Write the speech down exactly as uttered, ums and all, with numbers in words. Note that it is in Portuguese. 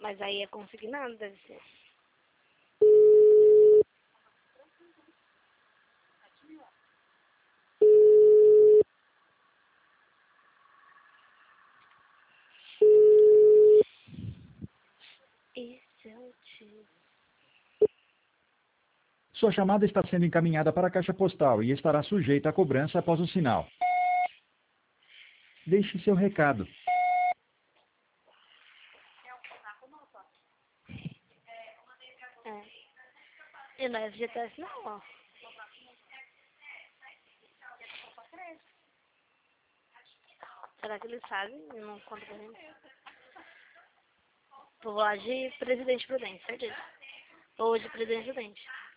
Mas aí é consignado, deve ser. Esse é o tio. Sua chamada está sendo encaminhada para a caixa postal e estará sujeita a cobrança após o sinal. Deixe seu recado. É. E no F G T S não, ó. Será que eles sabem? Eu não conto pra gente. Vou lá de Presidente Prudente, certeza. Ou de Presidente Prudente.